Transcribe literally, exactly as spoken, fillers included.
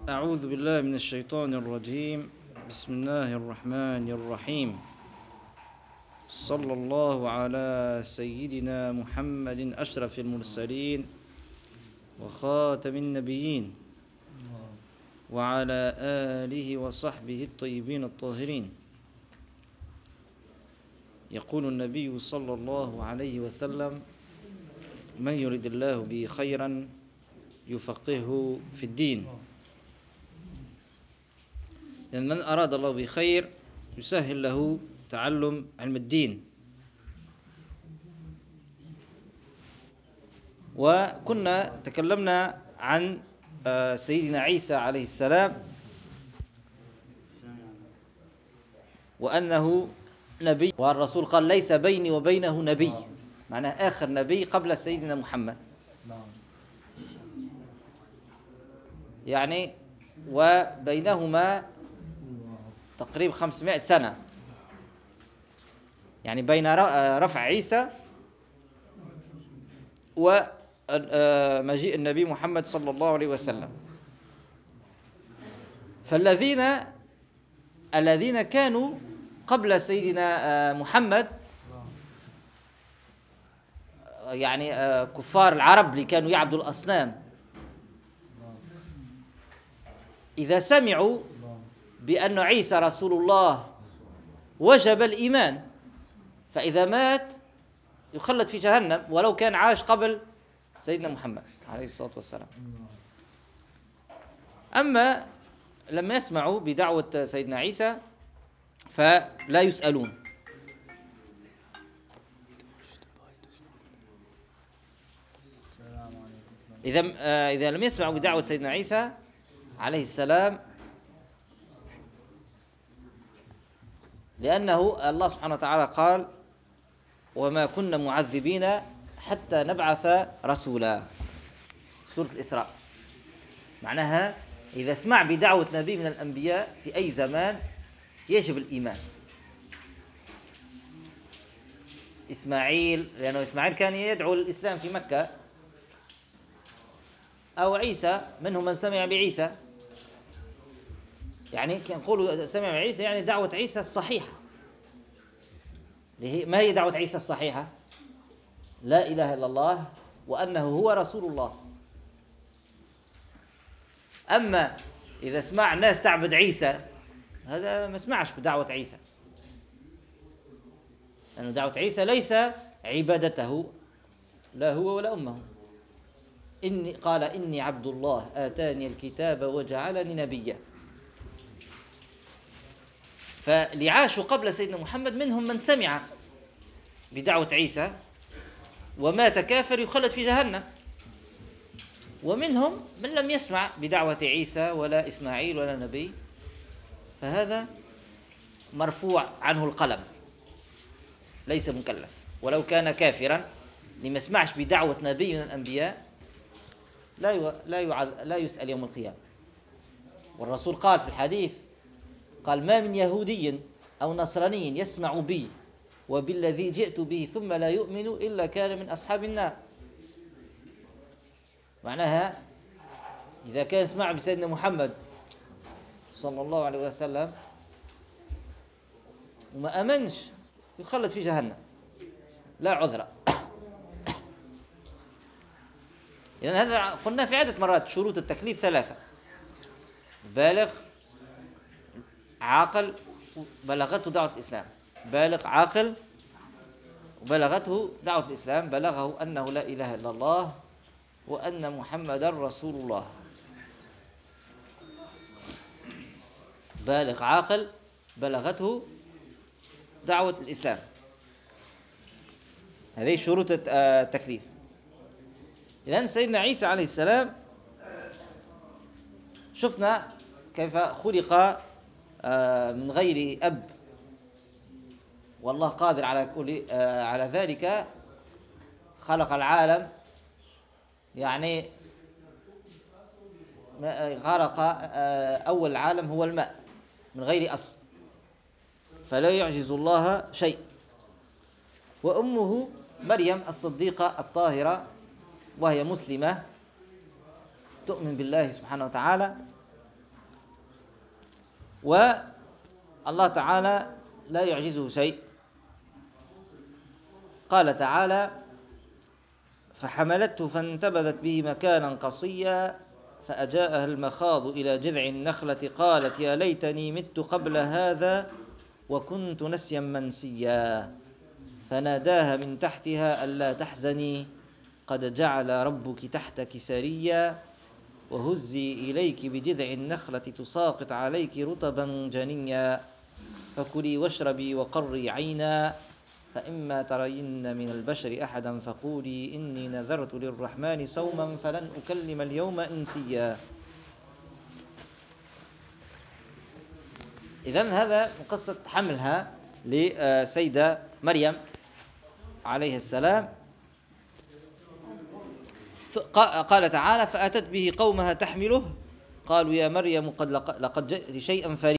أعوذ بالله من الشيطان الرجيم. بسم الله الرحمن الرحيم. صلى الله على سيدنا محمد أشرف المرسلين وخاتم النبيين وعلى آله وصحبه الطيبين الطاهرين. يقول النبي صلى الله عليه وسلم: من يرد الله به خيرا يفقهه في الدين. لأن من أراد الله به خير يسهل له تعلم علم الدين. وكنا تكلمنا عن سيدنا عيسى عليه السلام وأنه نبي، والرسول قال: ليس بيني وبينه نبي، معناه آخر نبي قبل سيدنا محمد. يعني وبينهما تقريبا خمسمائة سنة، يعني بين رفع عيسى ومجيء النبي محمد صلى الله عليه وسلم. فالذين الذين كانوا قبل سيدنا محمد، يعني كفار العرب اللي كانوا يعبدوا الأصنام، إذا سمعوا بأن عيسى رسول الله وجب الإيمان، فإذا مات يخلد في جهنم ولو كان عاش قبل سيدنا محمد عليه الصلاة والسلام. أما لما يسمعوا بدعوة سيدنا عيسى فلا يسألون. إذا إذا لم يسمعوا بدعوة سيدنا عيسى عليه السلام، لأنه الله سبحانه وتعالى قال: وما كنا معذبين حتى نبعث رسولا، سورة الإسراء. معناها إذا اسمع بدعوة نبي من الأنبياء في أي زمان يجب الإيمان. إسماعيل، لأنه إسماعيل كان يدعو للإسلام في مكة، أو عيسى، منهم من سمع بعيسى. يعني كان يقولوا سمع بعيسى يعني دعوة عيسى الصحيحة. ما هي دعوة عيسى الصحيحة؟ لا إله إلا الله وأنه هو رسول الله. أما إذا اسمع الناس تعبد عيسى، هذا ما اسمعش بدعوة عيسى، لأن دعوة عيسى ليس عبادته لا هو ولا أمه. إني قال: إني عبد الله آتاني الكتاب وجعلني نبيا. فاللي عاشوا قبل سيدنا محمد منهم من سمع بدعوة عيسى ومات كافر يخلد في جهنم، ومنهم من لم يسمع بدعوة عيسى ولا إسماعيل ولا نبي، فهذا مرفوع عنه القلم، ليس مكلف ولو كان كافرا. لما يسمعش بدعوة نبي من الأنبياء لا لا لا يسأل يوم القيامة. والرسول قال في الحديث، قال: ما من يهودي أو نصراني يسمع بي وبالذي جئت به ثم لا يؤمن إلا كان من أصحاب النار. معناها إذا كان يسمع بسيدنا محمد صلى الله عليه وسلم وما أمنش يخلد في جهنم لا عذر. إذن هذا قلنا في عدة مرات: شروط التكليف ثلاثة: بالغ، عاقل، بلغته دعوة الإسلام. بالغ، عاقل، وبلغته دعوة الإسلام، بلغه أنه لا إله إلا الله وأن محمدا رسول الله. بالغ، عاقل، بلغته دعوة الإسلام، هذه شروط التكليف. لأن سيدنا عيسى عليه السلام شفنا كيف خلق من غير أب، والله قادر على كل على ذلك. خلق العالم، يعني خلق أول العالم هو الماء من غير أصل، فلا يعجز الله شيء. وأمه مريم الصديقة الطاهرة، وهي مسلمة تؤمن بالله سبحانه وتعالى، والله تعالى لا يعجزه شيء. قال تعالى: فحملته فانتبذت به مكانا قصيا فأجاءها المخاض إلى جذع النخلة قالت يا ليتني مت قبل هذا وكنت نسيا منسيا فناداها من تحتها ألا تحزني قد جعل ربك تحتك سريا وهزي إليك بجذع النخلة تساقط عليك رطبا جنيا فكلي واشربي وقري عينا فإما ترين من البشر أحدا فقولي إني نذرت للرحمن صوما فلن أكلم اليوم إنسيا. إذن هذا قصة حملها لسيدة مريم عليه السلام. قال تعالى: فأتت به قومها تحمله قالوا يا مريم قد لقد جئت شيئا فريا